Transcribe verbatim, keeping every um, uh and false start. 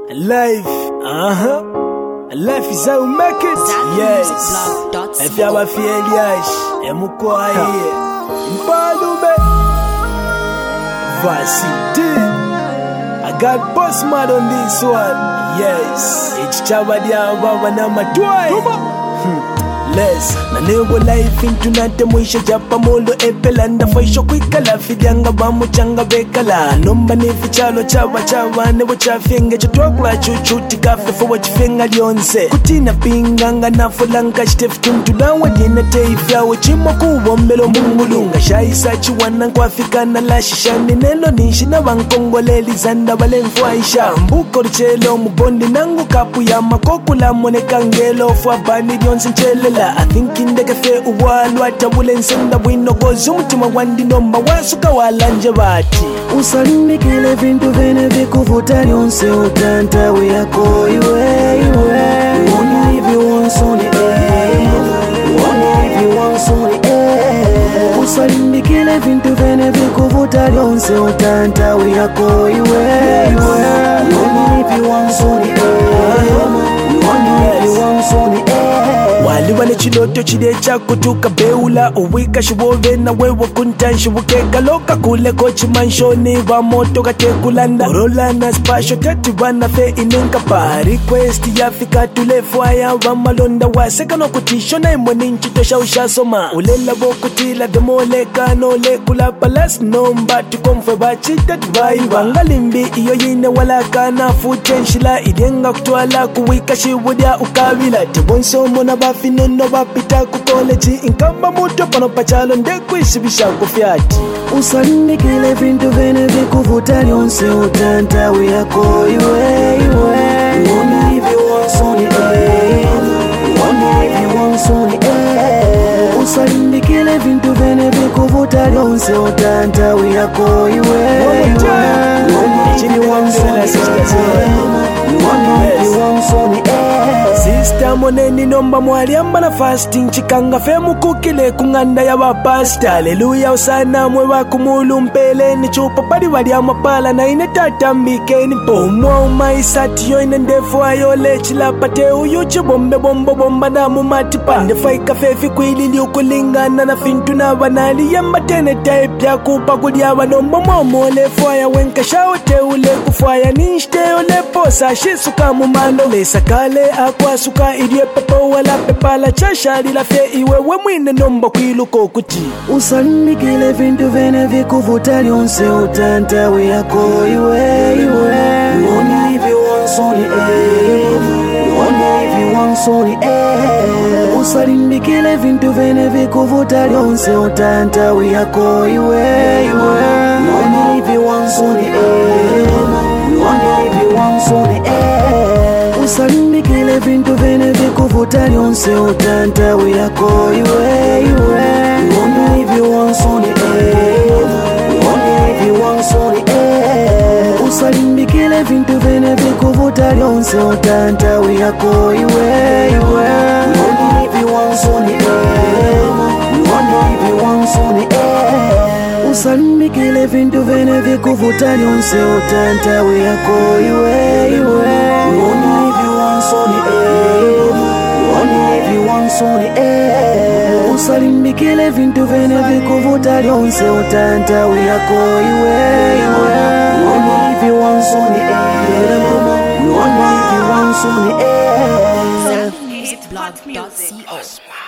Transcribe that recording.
Life, uh-huh. Life is how we make it. Yes. If you have a failure, I'm quiet. Mbalume. Vasidi. I got boss mad on this one. Yes. It's Chavadia Baba Nama Twice. Less na nebo life into nate mwisha japa molo epelanda faisho kwikala fidyanga bamu changa bekala nomba ni fichalo chava chava nebo chafenge chotokla chuchuti kafe fo chifenga lyonse kutina pinganga na fulanga stef tuntulawa dina teifya wachimo kubombelo mungulunga shaisa chiwana kwa fikana la shishani nelo nishi na bankongoleli zanda balemfwaisha mbuko richelo mubondi nangu kapu ya makokula moneka ngelo fwa bani lyonse nchelela I think in the cafe uwalu atabule nsenda wino gozi umutima wandi nomba wasuka walanje bati usalimi kile vintu vene vikuvuta lyonse utanta wiyako iwe iwe Woni if you want soni eh Woni if you want soni eh usalimi kile vintu vene vikuvuta lyonse utanta wiyako iwe iwe Woni if you want soni eh Woni if you want soni eh waliwa ne chiloto chide chako tukabeula uwika shibove na wewe kuntanshi wukeka loka kule kochi manshoni wa moto katekulanda orola na spasho tati wana fe inenka pa request ya fika tulefwaya wa malonda wa seka no kutisho na imweni nchitosha ushasoma ulela bokutila demoleka no lekula palas nomba tukomfwe bachita tubai wangalimbi iyo yine wala kana futenshila idenga kutwala kuwika shibudia ukabila tibonso mona ba finono bapita ku college inkamba muto pano pachalo ndekuishibisha kufyati usalimi kile vintu vene vikuvuta lyonse utanta wiyako iwe iwe Woni if you want soni eh Woni if you want soni eh usalimi kile vintu vene vikuvuta lyonse utanta wiyako iwe iwe Woni if you want soni eh Woni if you want soni eh Sister moneni nomba mwaliamba na fasting chikanga femu kukile kunganda ya wapasta Hallelujah usana mwe wakumulu mpele ni chupa padi wadi ya mapala na ine tatambike ni pomwa umaisati yo ine ndefu ayo lechila pate uyuchi bombe bombo bomba na mumatipa Ndefaika fefi kwili li ukulingana na fintu na wanali yamba tene type ya kupa kudia wanomba mwamu ole fwaya wenka shaote ule kufwaya nishte ole posa shisuka mumando lesa kale akwa suka idie pepo wala pepala chashari la fe iwe we mwine nomba kwiluko kuti usalimi kile vintu vene vikuvuta lyonse utanta wiyako iwe iwe Woni if you want soni eh Woni if you want soni eh usalimi kile vintu vene vikuvuta lyonse utanta wiyako iwe iwe Woni if you want soni eh Woni if you want soni eh usalimi kile vintu vene vikuvuta lyonse utanta wiyako iwe iwe Woni if you want soni eh Woni if you want soni eh usalimi kile vintu vene vikuvuta lyonse utanta wiyako iwe iwe Woni if you want soni eh Woni if you want soni eh usalimi kile vintu vene vikuvuta lyonse utanta wiyako iwe iwe Woni if you want soni eh Woni if you want soni eh usalimi kile vintu vene vikuvuta lyonse utanta wiyako iwe iwe Woni if you want soni eh Woni if you want soni eh Music blog dot co